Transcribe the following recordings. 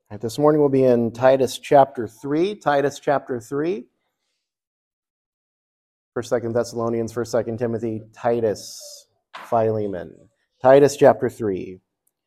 Right, this morning we'll be in Titus chapter 3. Titus chapter 3. 1st, 2nd Thessalonians, 1st, 2nd Timothy, Titus, Philemon. Titus chapter 3.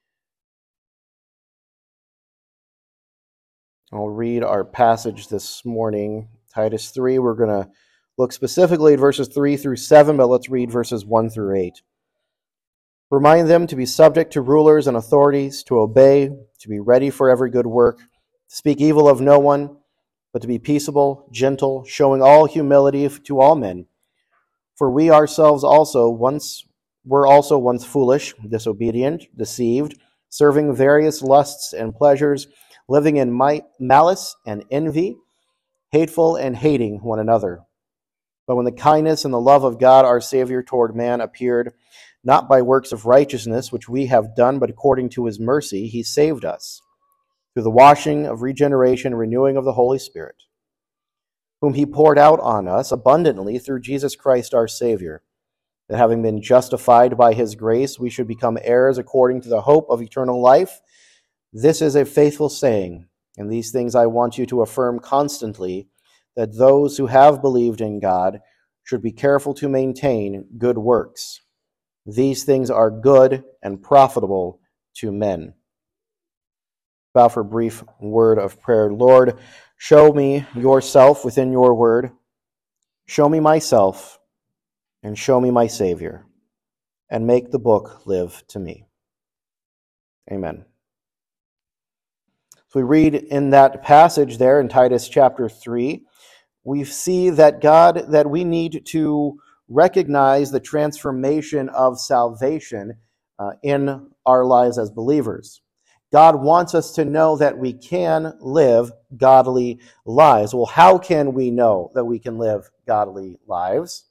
I'll read our passage this morning. Titus 3, we're going to look specifically at verses 3 through 7, but let's read verses 1 through 8. Remind them to be subject to rulers and authorities, to obey, to be ready for every good work, to speak evil of no one, but to be peaceable, gentle, showing all humility to all men. For we ourselves were also once foolish, disobedient, deceived, serving various lusts and pleasures, living in malice and envy, hateful and hating one another. But when the kindness and the love of God our Savior toward man appeared, not by works of righteousness which we have done, but according to his mercy, he saved us, through the washing of regeneration and renewing of the Holy Spirit, whom he poured out on us abundantly through Jesus Christ our Savior, that having been justified by his grace, we should become heirs according to the hope of eternal life. This is a faithful saying, and these things I want you to affirm constantly, that those who have believed in God should be careful to maintain good works. These things are good and profitable to men. Bow for a brief word of prayer. Lord, show me yourself within your word. Show me myself and show me my Savior, and make the book live to me. Amen. So we read in that passage there in Titus chapter 3, we see that we need to recognize the transformation of salvation in our lives as believers. God wants us to know that we can live godly lives. Well, how can we know that we can live godly lives?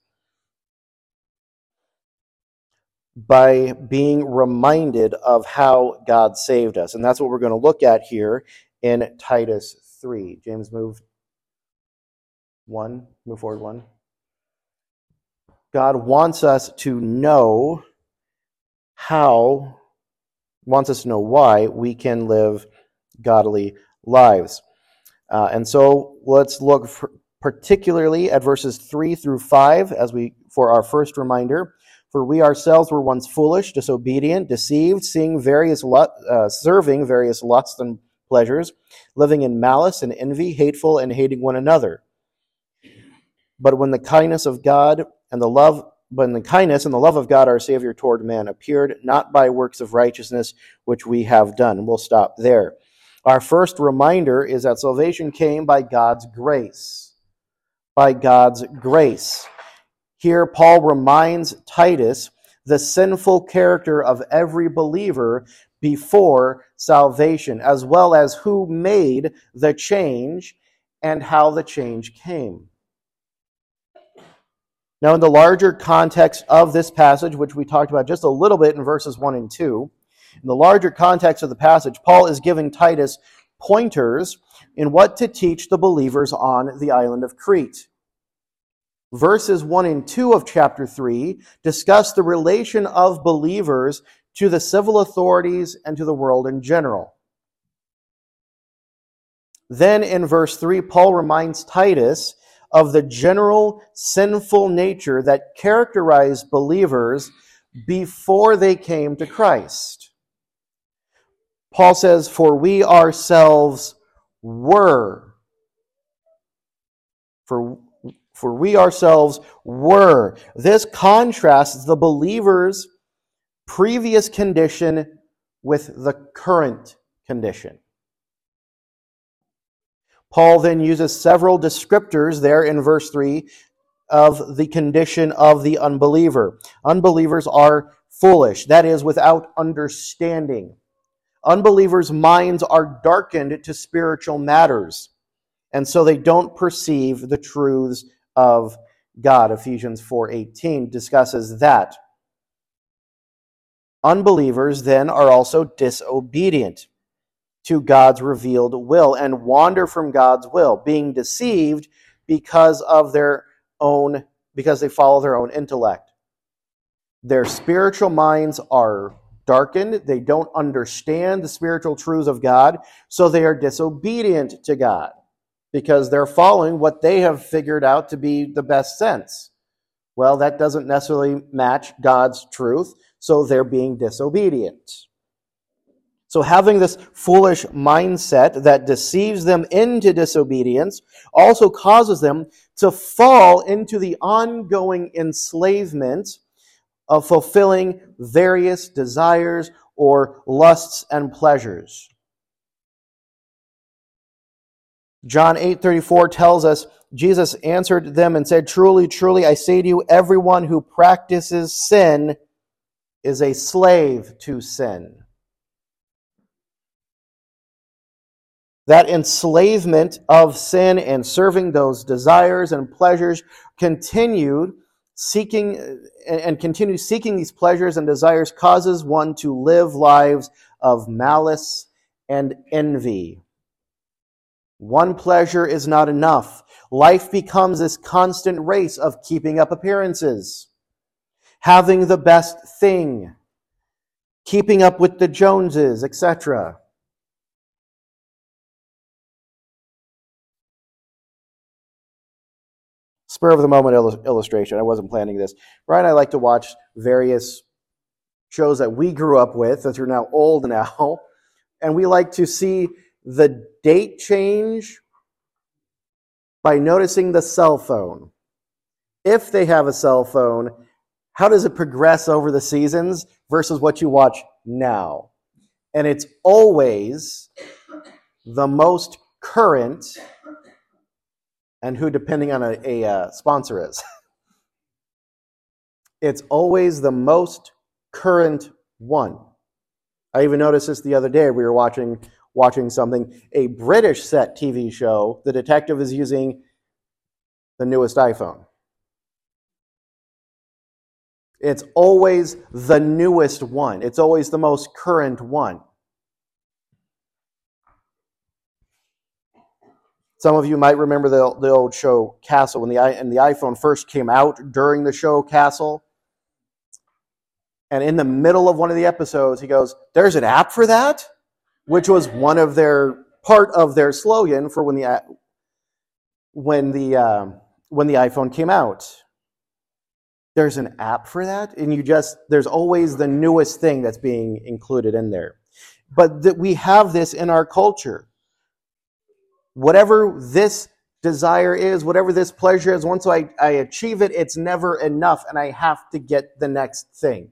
By being reminded of how God saved us. And that's what we're going to look at here in Titus 3. James, move forward one. God wants us to know why we can live godly lives. And so let's look particularly at verses 3 through 5 for our first reminder. For we ourselves were once foolish, disobedient, deceived, serving various lusts and pleasures, living in malice and envy, hateful and hating one another. But when the kindness and the love of God our Savior toward man appeared, not by works of righteousness which we have done. We'll stop there. Our first reminder is that salvation came by God's grace. By God's grace. Here, Paul reminds Titus the sinful character of every believer before salvation, as well as who made the change and how the change came. Now, in the larger context of this passage, which we talked about just a little bit in verses 1 and 2, in the larger context of the passage, Paul is giving Titus pointers in what to teach the believers on the island of Crete. Verses 1 and 2 of chapter 3 discuss the relation of believers to the civil authorities and to the world in general. Then in verse 3, Paul reminds Titus of the general sinful nature that characterized believers before they came to Christ. Paul says, for we ourselves were. For we ourselves were. This contrasts the believer's previous condition with the current condition. Paul then uses several descriptors there in verse 3 of the condition of the unbeliever. Unbelievers are foolish, that is, without understanding. Unbelievers' minds are darkened to spiritual matters, and so they don't perceive the truths of God. Ephesians 4:18 discusses that. Unbelievers then are also disobedient to God's revealed will and wander from God's will, being deceived because they follow their own intellect. Their spiritual minds are darkened. They don't understand the spiritual truths of God, so they are disobedient to God because they're following what they have figured out to be the best sense. Well, that doesn't necessarily match God's truth, so they're being disobedient. So having this foolish mindset that deceives them into disobedience also causes them to fall into the ongoing enslavement of fulfilling various desires or lusts and pleasures. John 8:34 tells us, Jesus answered them and said, "Truly, truly, I say to you, everyone who practices sin is a slave to sin." That enslavement of sin and serving those desires and pleasures continue seeking these pleasures and desires causes one to live lives of malice and envy. One pleasure is not enough. Life becomes this constant race of keeping up appearances, having the best thing, keeping up with the Joneses, etc. Spur of the moment illustration. I wasn't planning this. Brian and I like to watch various shows that we grew up with, that are now old now, and we like to see the date change by noticing the cell phone. If they have a cell phone, how does it progress over the seasons versus what you watch now? And it's always the most current, and who, depending on a sponsor is. It's always the most current one. I even noticed this the other day. We were watching something, a British set TV show. The detective is using the newest iPhone. It's always the newest one. It's always the most current one. Some of you might remember the old show Castle, when the iPhone first came out. During the show Castle, and in the middle of one of the episodes, he goes, "There's an app for that," which was part of their slogan for when the iPhone came out. There's an app for that, and there's always the newest thing that's being included in there. But we have this in our culture. Whatever this desire is, whatever this pleasure is, once I achieve it, it's never enough, and I have to get the next thing.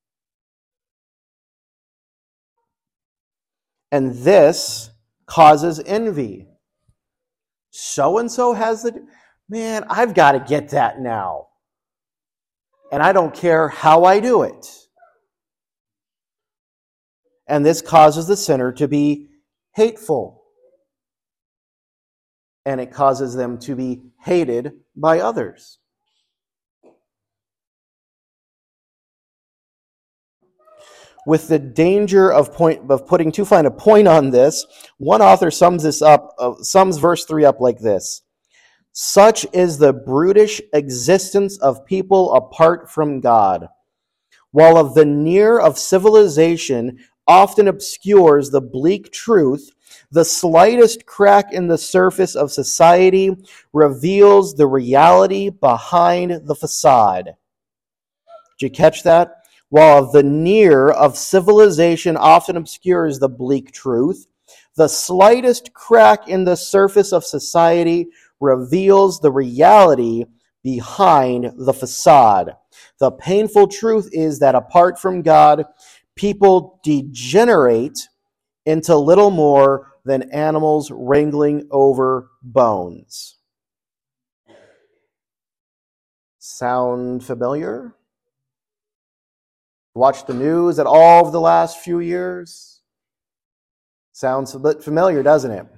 And this causes envy. So-and-so has man, I've got to get that now. And I don't care how I do it. And this causes the sinner to be hateful. And it causes them to be hated by others. With the danger of putting too fine a point on this, one author sums verse 3 up like this: "Such is the brutish existence of people apart from God, while of the veneer of civilization often obscures the bleak truth, the slightest crack in the surface of society reveals the reality behind the facade." Did you catch that? While a veneer of civilization often obscures the bleak truth, the slightest crack in the surface of society reveals the reality behind the facade. The painful truth is that apart from God, people degenerate into little more than animals wrangling over bones. Sound familiar? Watch the news at all of the last few years? Sounds a bit familiar, doesn't it?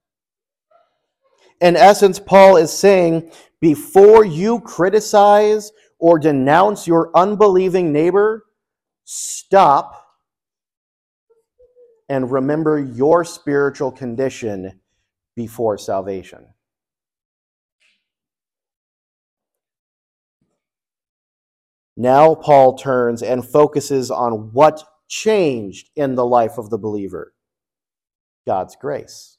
In essence, Paul is saying, before you criticize or denounce your unbelieving neighbor, stop and remember your spiritual condition before salvation. Now Paul turns and focuses on what changed in the life of the believer? God's grace.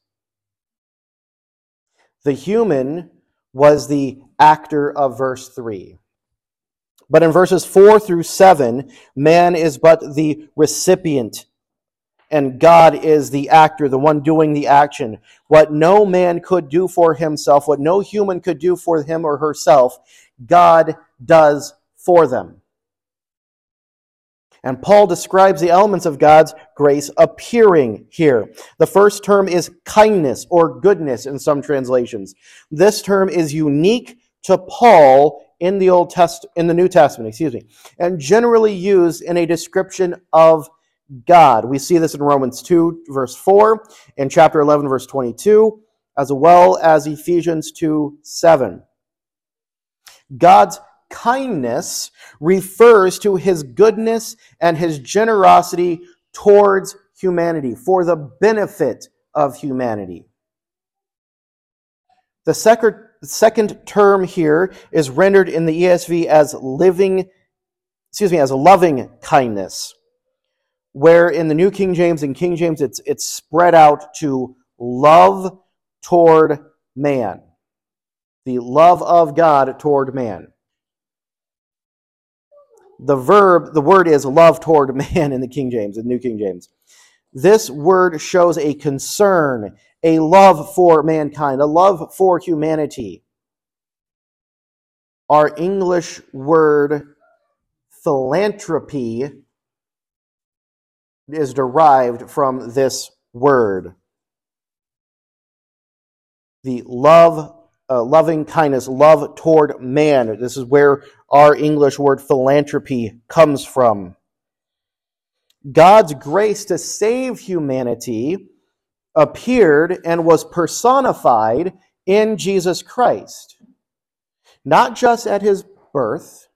The human was the actor of verse 3. But in verses 4 through 7, man is but the recipient, and God is the actor, the one doing the action. What no man could do for himself, what no human could do for him or herself, God does for them. And Paul describes the elements of God's grace appearing here. The first term is kindness or goodness in some translations. This term is unique to Paul in the New Testament, and generally used in a description of God. We see this in Romans 2, verse 4, in chapter 11, verse 22, as well as Ephesians 2, 7. God's kindness refers to his goodness and his generosity towards humanity, for the benefit of humanity. The second term here is rendered in the ESV as loving kindness, where in the New King James and King James it's spread out to love toward man. The love of God toward man. The word is love toward man in the King James, the New King James. This word shows a concern, a love for mankind, a love for humanity. Our English word philanthropy is derived from this word. The loving kindness, love toward man. This is where our English word philanthropy comes from. God's grace to save humanity appeared and was personified in Jesus Christ. Not just at his birth,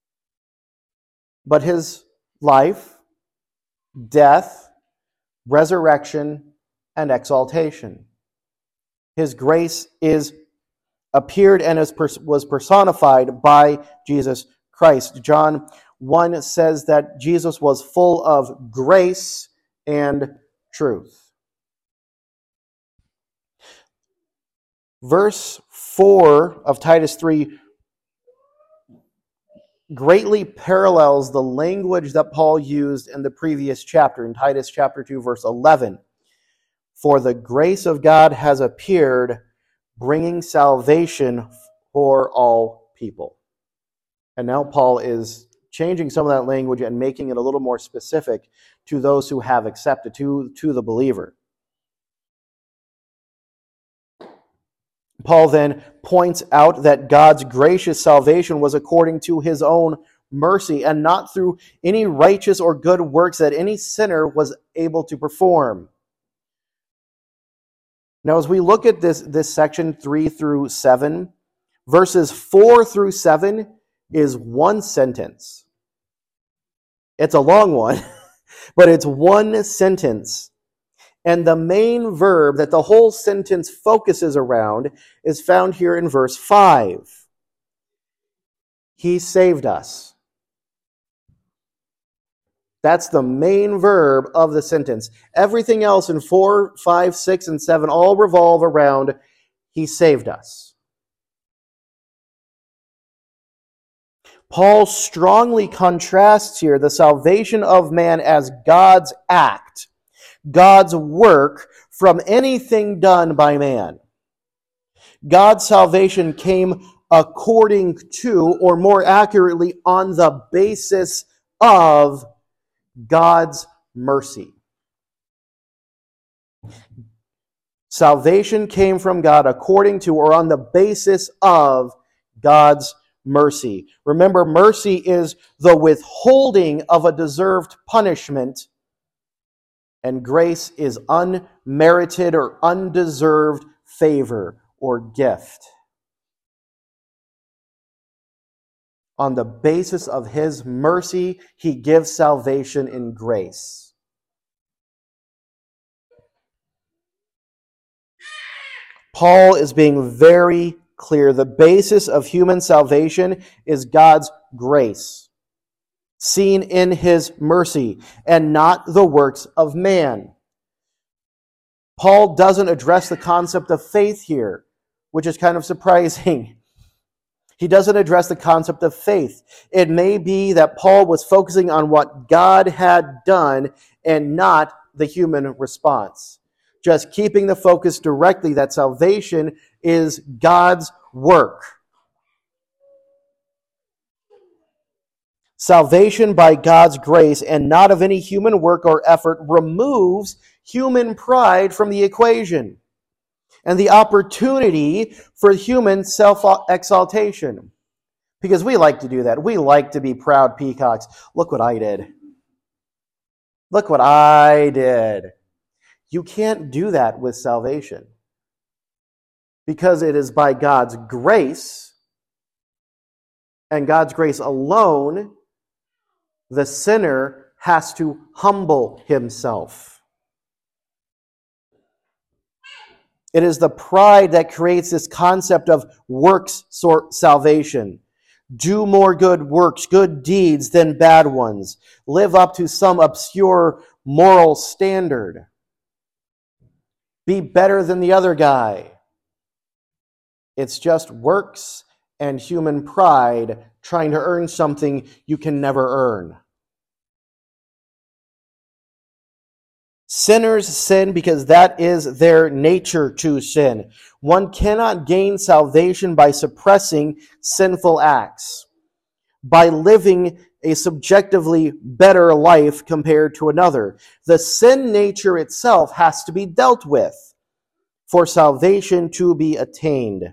but his life, death, resurrection, and exaltation. His grace appeared and was personified by Jesus Christ. John 1 says that Jesus was full of grace and truth. Verse 4 of Titus 3 greatly parallels the language that Paul used in the previous chapter, in Titus chapter 2, verse 11. For the grace of God has appeared, bringing salvation for all people. And now Paul is changing some of that language and making it a little more specific to those who have accepted, to the believer. Paul then points out that God's gracious salvation was according to his own mercy and not through any righteous or good works that any sinner was able to perform. Now, as we look at this section 3 through 7, verses 4 through 7 is one sentence. It's a long one, but it's one sentence. And the main verb that the whole sentence focuses around is found here in verse 5. He saved us. That's the main verb of the sentence. Everything else in 4, 5, 6, and 7 all revolve around he saved us. Paul strongly contrasts here the salvation of man as God's act, God's work, from anything done by man. God's salvation came according to, or more accurately, on the basis of God's mercy. Salvation came from God according to, or on the basis of, God's mercy. Remember, mercy is the withholding of a deserved punishment, and grace is unmerited or undeserved favor or gift. On the basis of his mercy, he gives salvation in grace. Paul is being very clear. The basis of human salvation is God's grace. seen in his mercy, and not the works of man. Paul doesn't address the concept of faith here, which is kind of surprising. He doesn't address the concept of faith. It may be that Paul was focusing on what God had done and not the human response. Just keeping the focus directly that salvation is God's work. Salvation by God's grace and not of any human work or effort removes human pride from the equation and the opportunity for human self-exaltation. Because we like to do that. We like to be proud peacocks. Look what I did. Look what I did. You can't do that with salvation. Because it is by God's grace, and God's grace alone, the sinner has to humble himself. It is the pride that creates this concept of works salvation. Do more good works, good deeds than bad ones. Live up to some obscure moral standard. Be better than the other guy. It's just works and human pride trying to earn something you can never earn. Sinners sin because that is their nature to sin. One cannot gain salvation by suppressing sinful acts, by living a subjectively better life compared to another. The sin nature itself has to be dealt with for salvation to be attained.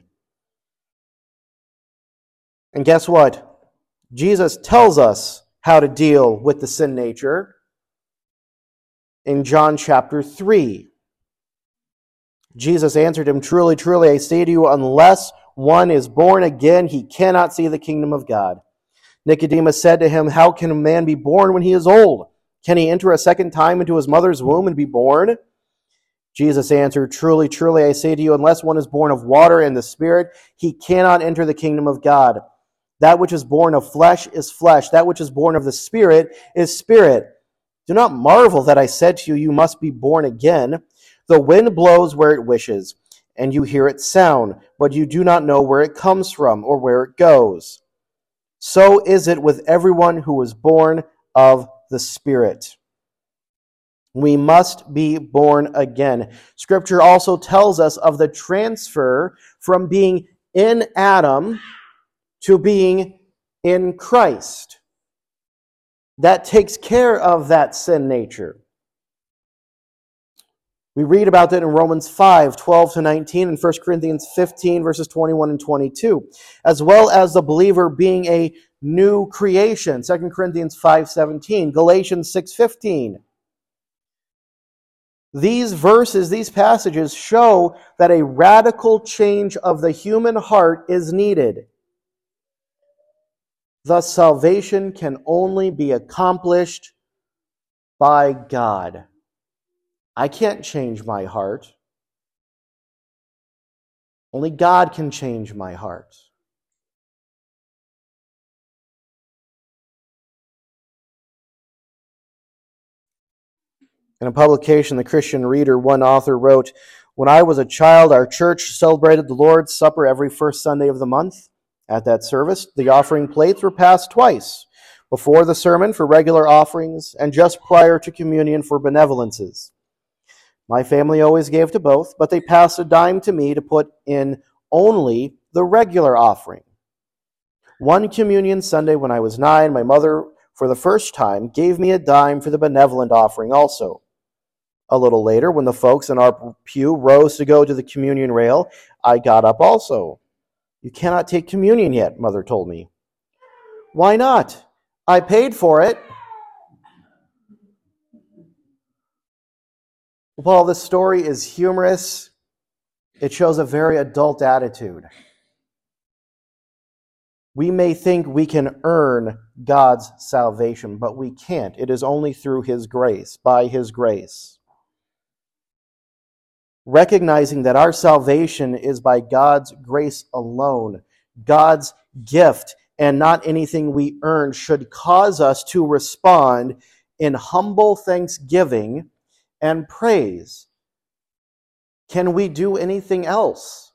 And guess what? Jesus tells us how to deal with the sin nature in John chapter 3. Jesus answered him, "Truly, truly, I say to you, unless one is born again, he cannot see the kingdom of God." Nicodemus said to him, "How can a man be born when he is old? Can he enter a second time into his mother's womb and be born?" Jesus answered, "Truly, truly, I say to you, unless one is born of water and the Spirit, he cannot enter the kingdom of God. That which is born of flesh is flesh. That which is born of the Spirit is spirit. Do not marvel that I said to you, you must be born again. The wind blows where it wishes, and you hear its sound, but you do not know where it comes from or where it goes. So is it with everyone who is born of the Spirit." We must be born again. Scripture also tells us of the transfer from being in Adam to being in Christ. That takes care of that sin nature. We read about that in Romans 5, 12 to 19, and 1 Corinthians 15, verses 21 and 22, as well as the believer being a new creation, 2 Corinthians 5, 17, Galatians 6, 15. These verses, these passages show that a radical change of the human heart is needed. Thus, salvation can only be accomplished by God. I can't change my heart. Only God can change my heart. In a publication, The Christian Reader, one author wrote, "When I was a child, our church celebrated the Lord's Supper every first Sunday of the month. At that service, the offering plates were passed twice, before the sermon for regular offerings and just prior to communion for benevolences. My family always gave to both, but they passed a dime to me to put in only the regular offering. One communion Sunday when I was 9, my mother, for the first time, gave me a dime for the benevolent offering also. A little later, when the folks in our pew rose to go to the communion rail, I got up also. 'You cannot take communion yet,' Mother told me. 'Why not? I paid for it.'" While this story is humorous, it shows a very adult attitude. We may think we can earn God's salvation, but we can't. It is only through His grace, by His grace. Recognizing that our salvation is by God's grace alone, God's gift, and not anything we earn should cause us to respond in humble thanksgiving and praise. Can we do anything else?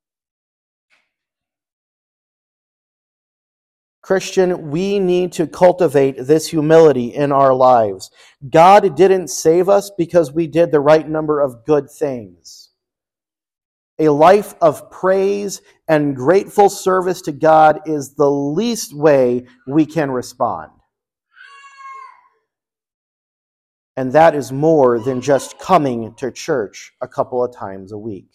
Christian, we need to cultivate this humility in our lives. God didn't save us because we did the right number of good things. A life of praise and grateful service to God is the least way we can respond. And that is more than just coming to church a couple of times a week.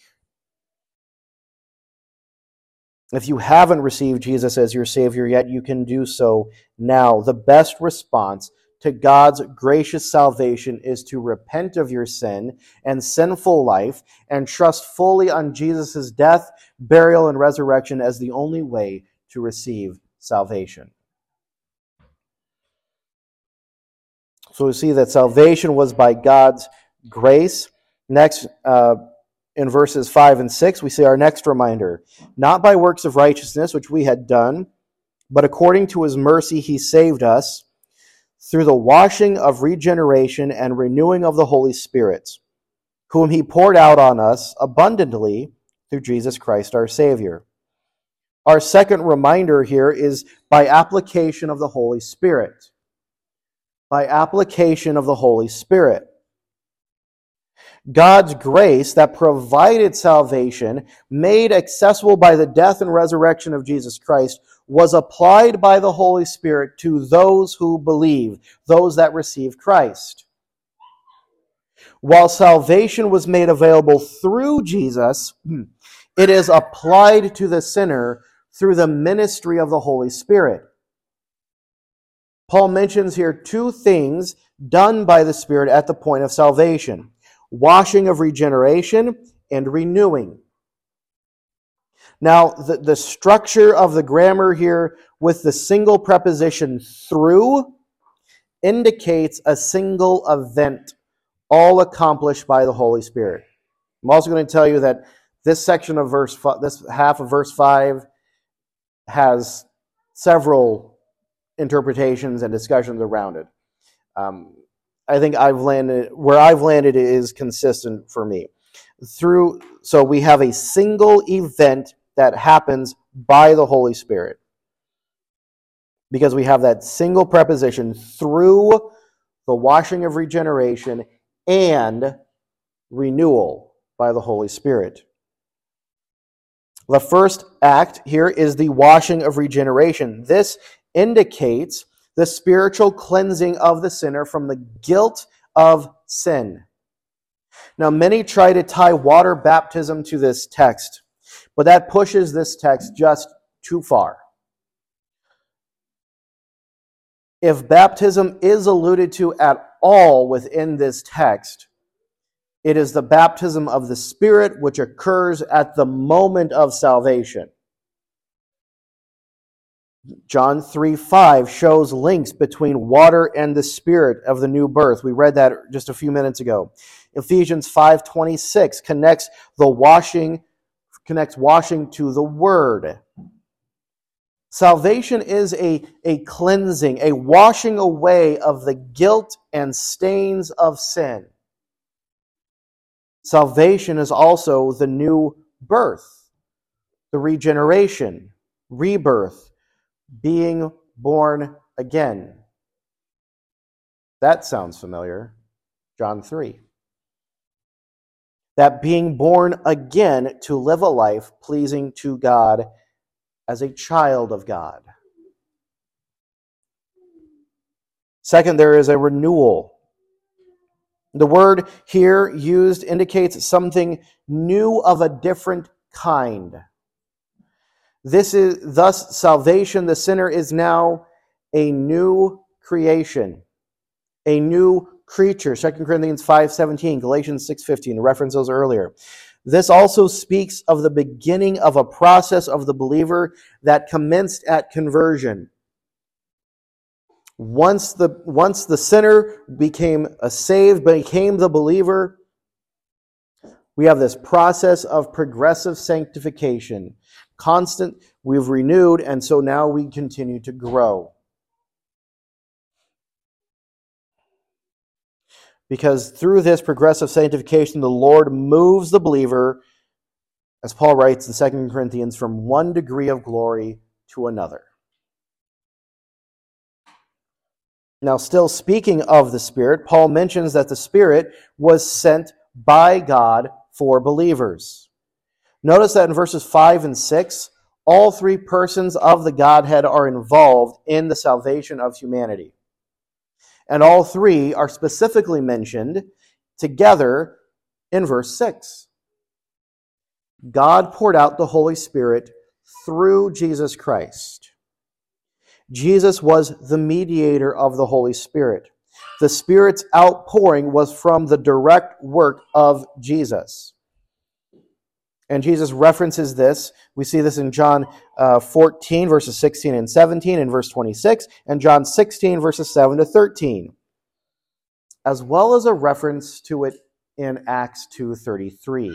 If you haven't received Jesus as your Savior yet, you can do so now. The best response to God's gracious salvation is to repent of your sin and sinful life and trust fully on Jesus' death, burial, and resurrection as the only way to receive salvation. So we see that salvation was by God's grace. Next, in verses 5 and 6, we see our next reminder. Not by works of righteousness, which we had done, but according to his mercy he saved us through the washing of regeneration and renewing of the Holy Spirit, whom he poured out on us abundantly through Jesus Christ our Savior. Our second reminder here is by application of the Holy Spirit. By application of the Holy Spirit. God's grace that provided salvation, made accessible by the death and resurrection of Jesus Christ, was applied by the Holy Spirit to those who believe, those that receive Christ. While salvation was made available through Jesus, it is applied to the sinner through the ministry of the Holy Spirit. Paul mentions here two things done by the Spirit at the point of salvation: washing of regeneration and renewing. Now, the structure of the grammar here with the single preposition through indicates a single event, all accomplished by the Holy Spirit. I'm also going to tell you that this section of this half of verse 5 has several interpretations and discussions around it. I think where I've landed is consistent for me. So we have a single event that happens by the Holy Spirit, because we have that single preposition through the washing of regeneration and renewal by the Holy Spirit. The first act here is the washing of regeneration. This indicates the spiritual cleansing of the sinner from the guilt of sin. Now, many try to tie water baptism to this text, but that pushes this text just too far. If baptism is alluded to at all within this text, it is the baptism of the Spirit which occurs at the moment of salvation. John 3:5 shows links between water and the Spirit of the new birth. We read that just a few minutes ago. Ephesians 5:26 connects washing to the Word. Salvation is a cleansing, a washing away of the guilt and stains of sin. Salvation is also the new birth, the regeneration, rebirth, being born again. That sounds familiar. John 3. That being born again to live a life pleasing to God as a child of God. Second, there is a renewal. The word here used indicates something new of a different kind. This is thus salvation. The sinner is now a new creation, a new creature. 2 Corinthians 5:17, Galatians 6:15, reference those earlier. This also speaks of the beginning of a process of the believer that commenced at conversion. Once the sinner became the believer, we have this process of progressive sanctification. we've renewed, and so now we continue to grow. Because through this progressive sanctification, the Lord moves the believer, as Paul writes in 2 Corinthians, from one degree of glory to another. Now, still speaking of the Spirit, Paul mentions that the Spirit was sent by God for believers. Notice that in verses 5 and 6, all three persons of the Godhead are involved in the salvation of humanity. And all three are specifically mentioned together in verse 6. God poured out the Holy Spirit through Jesus Christ. Jesus was the mediator of the Holy Spirit. The Spirit's outpouring was from the direct work of Jesus. And Jesus references this. We see this in John 14, verses 16 and 17, and verse 26, and John 16, verses 7 to 13, as well as a reference to it in Acts 2:33.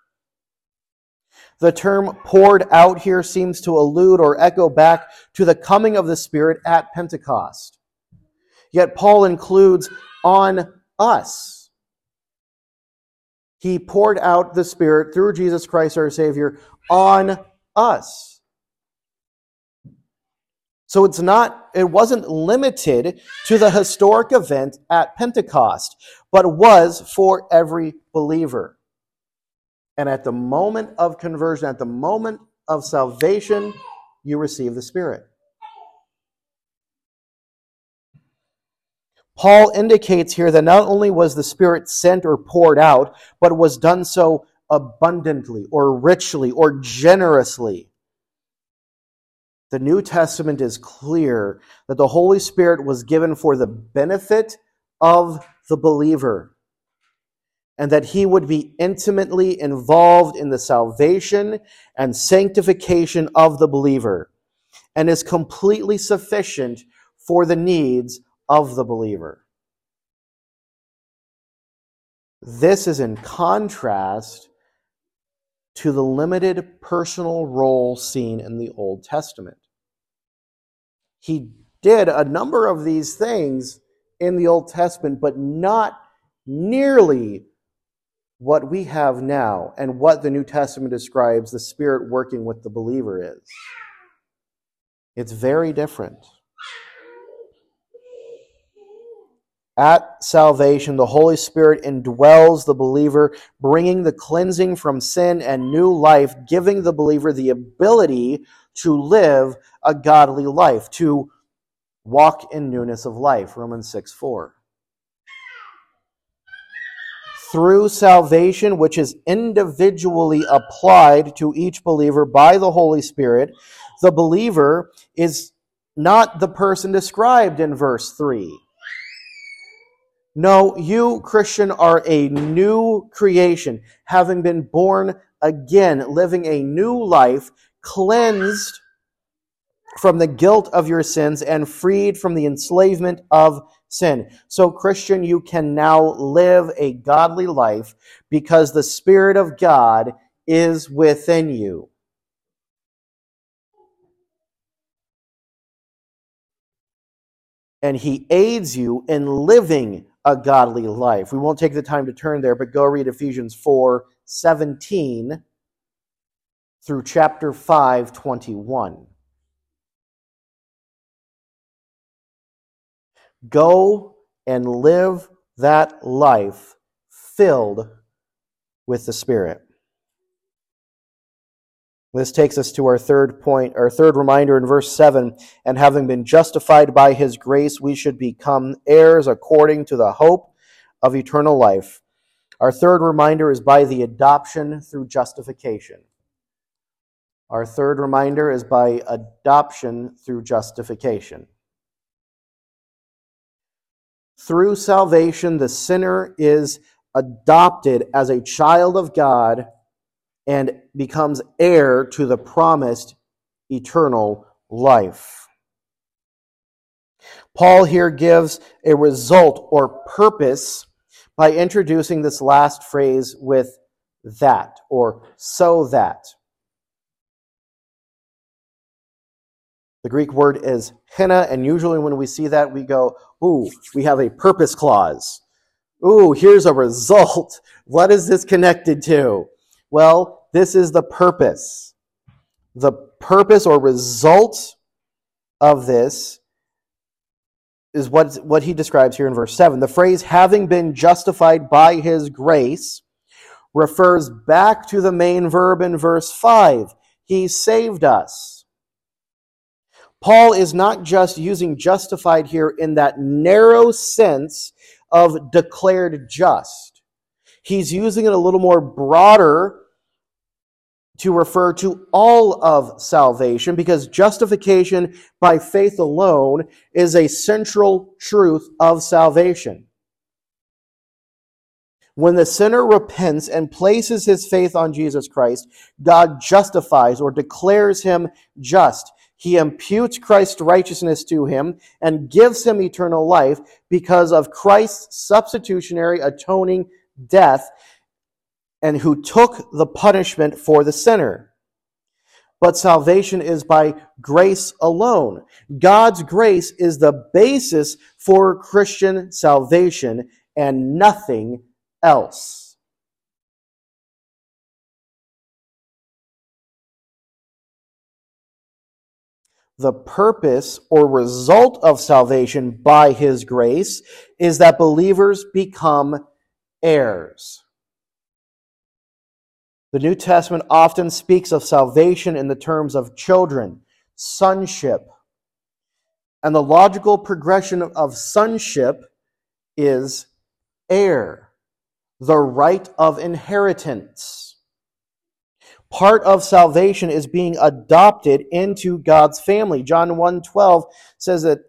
The term poured out here seems to allude or echo back to the coming of the Spirit at Pentecost. Yet Paul includes on us. He poured out the Spirit through Jesus Christ our Savior on us. So it wasn't limited to the historic event at Pentecost, but was for every believer. And at the moment of conversion, at the moment of salvation, you receive the Spirit. Paul indicates here that not only was the Spirit sent or poured out, but was done so abundantly or richly or generously. The New Testament is clear that the Holy Spirit was given for the benefit of the believer, and that he would be intimately involved in the salvation and sanctification of the believer, and is completely sufficient for the needs of the believer. This is in contrast to the limited personal role seen in the Old Testament. He did a number of these things in the Old Testament, but not nearly what we have now and what the New Testament describes the Spirit working with the believer is. It's very different. At salvation, the Holy Spirit indwells the believer, bringing the cleansing from sin and new life, giving the believer the ability to live a godly life, to walk in newness of life, Romans 6:4. Through salvation, which is individually applied to each believer by the Holy Spirit, the believer is not the person described in verse 3. No, you, Christian, are a new creation, having been born again, living a new life, cleansed from the guilt of your sins and freed from the enslavement of sin. So, Christian, you can now live a godly life because the Spirit of God is within you. And He aids you in living a godly life. We won't take the time to turn there, but go read Ephesians 4:17 through chapter 5:21. Go and live that life filled with the Spirit. This takes us to our third point, our third reminder in verse 7. And having been justified by His grace, we should become heirs according to the hope of eternal life. Our third reminder is by the adoption through justification. Our third reminder is by adoption through justification. Through salvation, the sinner is adopted as a child of God and becomes heir to the promised eternal life. Paul here gives a result or purpose by introducing this last phrase with that, or so that. The Greek word is hina, and usually when we see that, we go, ooh, we have a purpose clause. Ooh, here's a result. What is this connected to? Well, this is the purpose. The purpose or result of this is what he describes here in verse 7. The phrase, having been justified by his grace, refers back to the main verb in verse 5. He saved us. Paul is not just using justified here in that narrow sense of declared just. He's using it a little more broader to refer to all of salvation, because justification by faith alone is a central truth of salvation. When the sinner repents and places his faith on Jesus Christ, God justifies or declares him just. He imputes Christ's righteousness to him and gives him eternal life because of Christ's substitutionary atoning death, and who took the punishment for the sinner. But salvation is by grace alone. God's grace is the basis for Christian salvation and nothing else. The purpose or result of salvation by his grace is that believers become heirs. The New Testament often speaks of salvation in the terms of children, sonship. And the logical progression of sonship is heir, the right of inheritance. Part of salvation is being adopted into God's family. John 1:12 says that,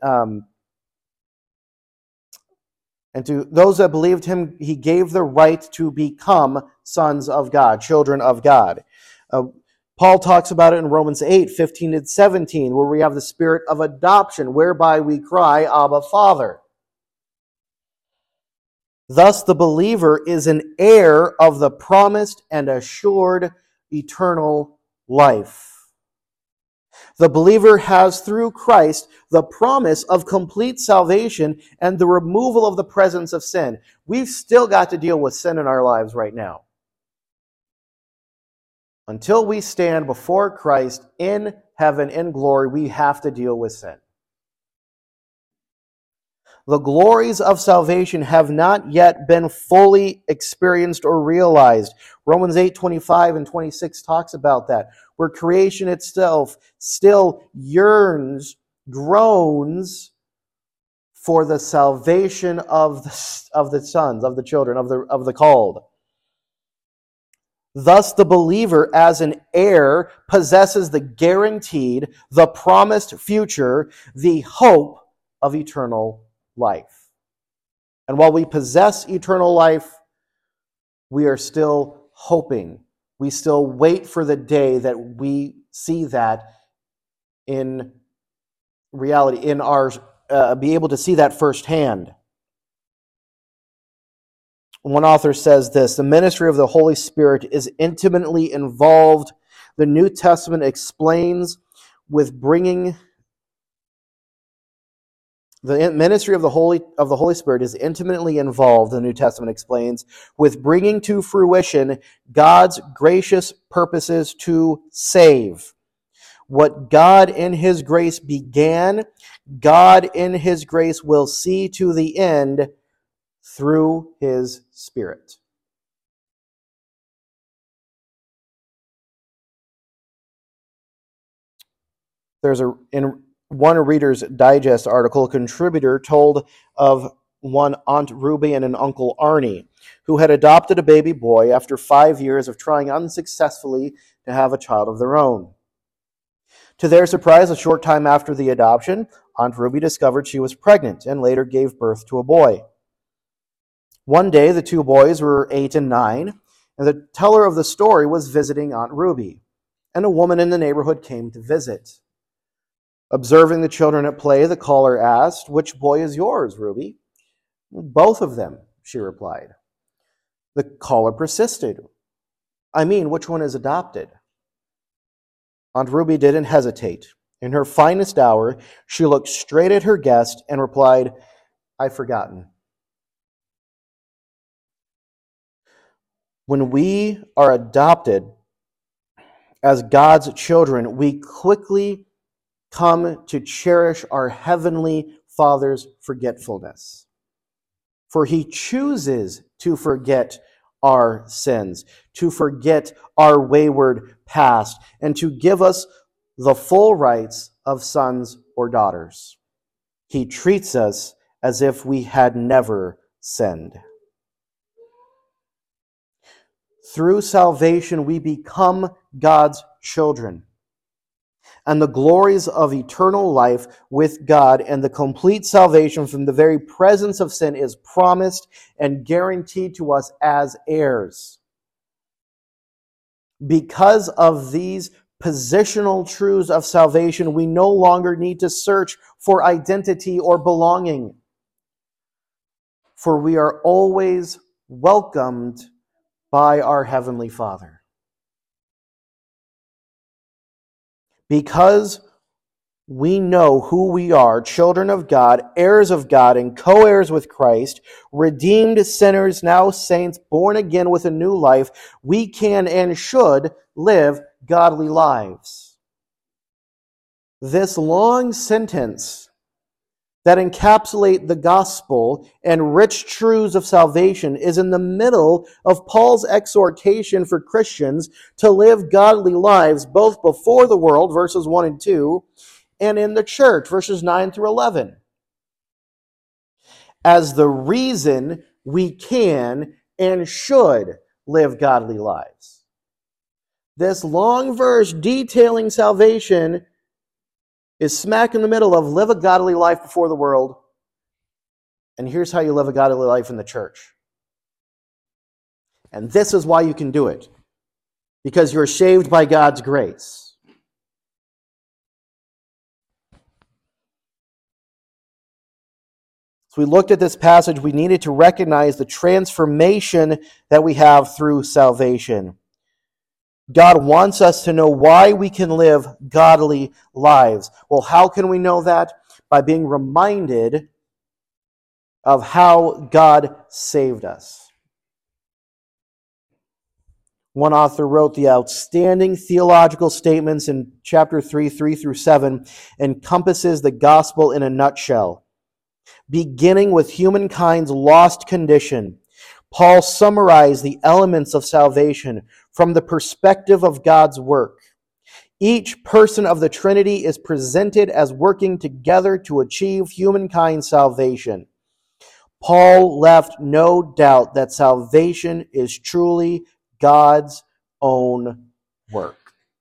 and to those that believed him, he gave the right to become sons of God, children of God. Paul talks about it in Romans 8:15 and 17, where we have the spirit of adoption, whereby we cry, Abba, Father. Thus, the believer is an heir of the promised and assured eternal life. The believer has, through Christ, the promise of complete salvation and the removal of the presence of sin. We've still got to deal with sin in our lives right now. Until we stand before Christ in heaven, in glory, we have to deal with sin. The glories of salvation have not yet been fully experienced or realized. Romans 8:25 and 26 talks about that, where creation itself still yearns, groans for the salvation of the sons, of the children, of the called. Thus, the believer, as an heir, possesses the guaranteed, the promised future, the hope of eternal life. And while we possess eternal life, we are still hoping. We still wait for the day that we see that in reality, in our be able to see that firsthand. One author says this: the ministry of the Holy Spirit is intimately involved. The New Testament explains with bringing the ministry of the Holy Spirit is intimately involved, the New Testament explains, with bringing to fruition God's gracious purposes to save. What God in his grace began, God in his grace will see to the end through his Spirit. In one Reader's Digest article, a contributor told of one Aunt Ruby and an Uncle Arnie who had adopted a baby boy after 5 years of trying unsuccessfully to have a child of their own. To their surprise, a short time after the adoption, Aunt Ruby discovered she was pregnant and later gave birth to a boy. One day, the two boys were 8 and 9, and the teller of the story was visiting Aunt Ruby, and a woman in the neighborhood came to visit. Observing the children at play, the caller asked, "Which boy is yours, Ruby?" "Both of them," she replied. The caller persisted. "I mean, which one is adopted?" Aunt Ruby didn't hesitate. In her finest hour, she looked straight at her guest and replied, "I've forgotten." When we are adopted as God's children, we quickly come to cherish our Heavenly Father's forgetfulness. For He chooses to forget our sins, to forget our wayward past, and to give us the full rights of sons or daughters. He treats us as if we had never sinned. Through salvation, we become God's children. And the glories of eternal life with God and the complete salvation from the very presence of sin is promised and guaranteed to us as heirs. Because of these positional truths of salvation, we no longer need to search for identity or belonging. For we are always welcomed by our Heavenly Father. Because we know who we are, children of God, heirs of God, and co-heirs with Christ, redeemed sinners, now saints, born again with a new life, we can and should live godly lives. This long sentence that encapsulate the gospel and rich truths of salvation is in the middle of Paul's exhortation for Christians to live godly lives both before the world, verses 1 and 2, and in the church, verses 9 through 11, as the reason we can and should live godly lives. This long verse detailing salvation is smack in the middle of live a godly life before the world, and here's how you live a godly life in the church. And this is why you can do it, because you're saved by God's grace. So we looked at this passage, we needed to recognize the transformation that we have through salvation. God wants us to know why we can live godly lives. Well, how can we know that? By being reminded of how God saved us. One author wrote, the outstanding theological statements in chapter 3 through 7 encompasses the gospel in a nutshell. Beginning with humankind's lost condition, Paul summarized the elements of salvation from the perspective of God's work. Each person of the Trinity is presented as working together to achieve humankind's salvation. Paul left no doubt that salvation is truly God's own work.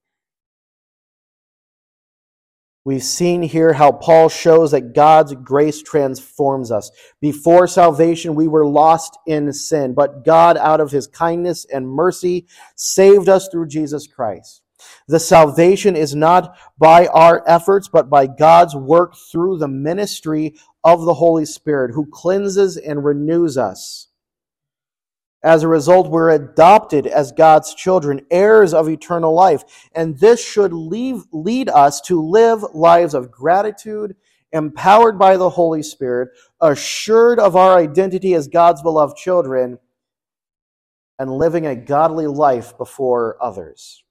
We've seen here how Paul shows that God's grace transforms us. Before salvation, we were lost in sin, but God, out of His kindness and mercy, saved us through Jesus Christ. The salvation is not by our efforts, but by God's work through the ministry of the Holy Spirit, who cleanses and renews us. As a result, we're adopted as God's children, heirs of eternal life. And this should lead us to live lives of gratitude, empowered by the Holy Spirit, assured of our identity as God's beloved children, and living a godly life before others.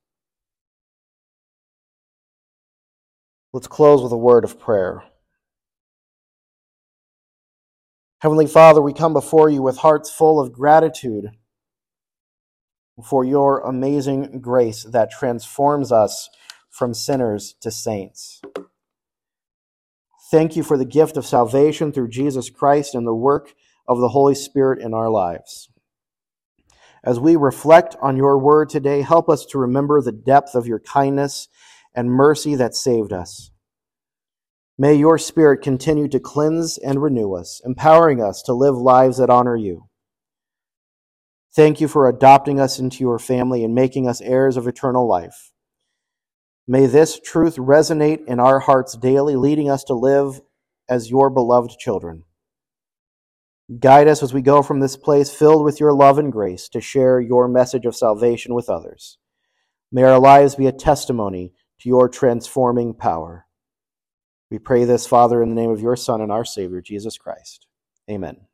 Let's close with a word of prayer. Heavenly Father, we come before you with hearts full of gratitude for your amazing grace that transforms us from sinners to saints. Thank you for the gift of salvation through Jesus Christ and the work of the Holy Spirit in our lives. As we reflect on your word today, help us to remember the depth of your kindness and mercy that saved us. May your Spirit continue to cleanse and renew us, empowering us to live lives that honor you. Thank you for adopting us into your family and making us heirs of eternal life. May this truth resonate in our hearts daily, leading us to live as your beloved children. Guide us as we go from this place filled with your love and grace to share your message of salvation with others. May our lives be a testimony to your transforming power. We pray this, Father, in the name of your Son and our Savior, Jesus Christ. Amen.